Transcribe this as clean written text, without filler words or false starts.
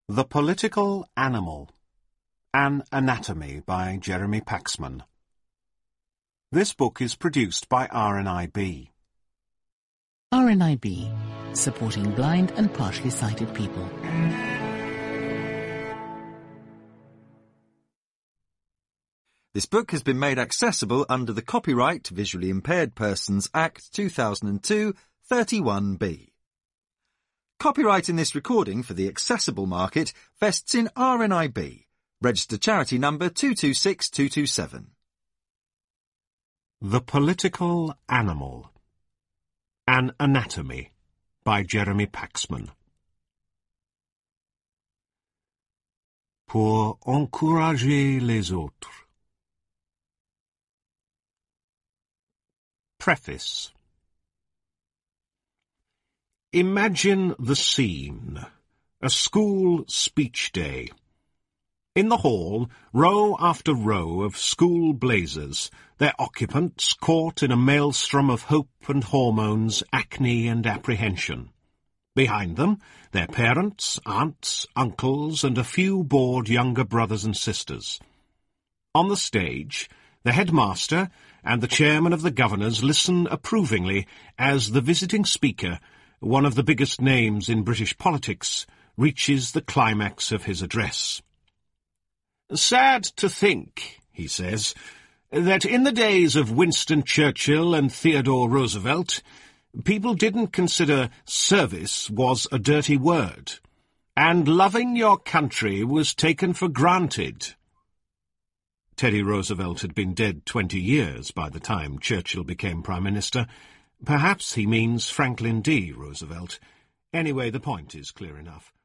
The Political Animal. An Anatomy by Jeremy Paxman. This book is produced by RNIB. RNIB, supporting blind and partially sighted people. This book has been made accessible under the Copyright Visually Impaired Persons Act 2002, 31B. Copyright in this recording for the accessible market vests in RNIB, registered charity number 226227. The Political Animal. An Anatomy by Jeremy Paxman. Pour encourager les autres. Preface. Imagine the scene. A school speech day. In the hall, row after row of school blazers, their occupants caught in a maelstrom of hope and hormones, acne and apprehension. Behind them, their parents, aunts, uncles, and a few bored younger brothers and sisters. On the stage, the headmaster and the chairman of the governors listen approvingly as the visiting speaker, one of the biggest names in British politics, reaches the climax of his address. "Sad to think," he says, "that in the days of Winston Churchill and Theodore Roosevelt, people didn't consider service was a dirty word, and loving your country was taken for granted." Teddy Roosevelt had been dead 20 years by the time Churchill became Prime Minister. Perhaps he means Franklin D. Roosevelt. Anyway, the point is clear enough.